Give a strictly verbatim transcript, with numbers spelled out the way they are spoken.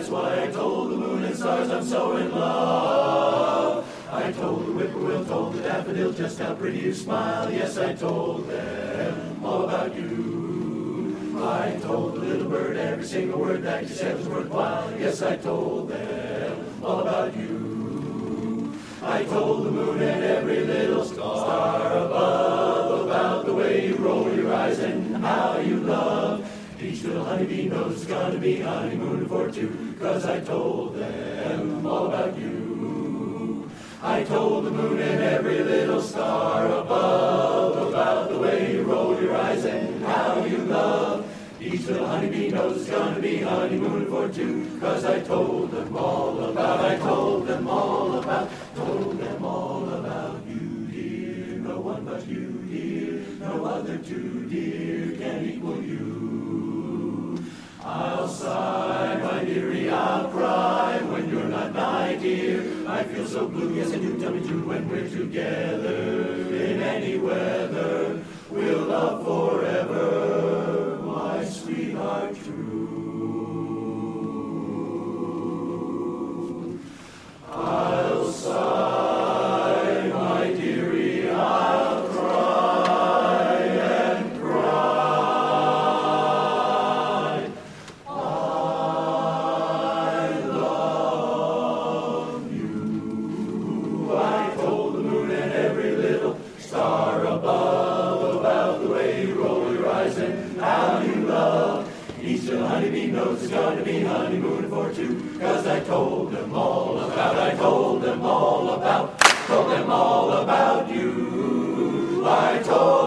That's why I told the moon and stars I'm so in love. I told the whippoorwill, told the daffodil just how pretty you smile. Yes, I told them all about you. I told the little bird every single word that you said was worthwhile. Yes, I told them all about you. I told the moon and every little star above about the way you roll your eyes and how you love. Each little honeybee knows it's gonna be honeymoon for two, 'cause I told them all about you. I told the moon and every little star above about the way you roll your eyes and how you love. Each little honeybee knows it's gonna be honeymoon for two, 'cause I told them all about, I told them all about, told them all about you, dear. No one but you, dear. No other two, dear, can equal you. I'll sigh, my dearie, I'll cry when you're not my dear. I feel so blue, yes I do, tell me true, when we're together in any weather. We'll love forever, my sweetheart true. I'll sigh, my dearie, I'll cry and cry. I love you. I told the moon and every little star above about the way you roll your eyes and how you love. Each little honeybee knows it's gonna be honeymoon for two, 'cause I told them all about, I told them all about, told them all about you. I told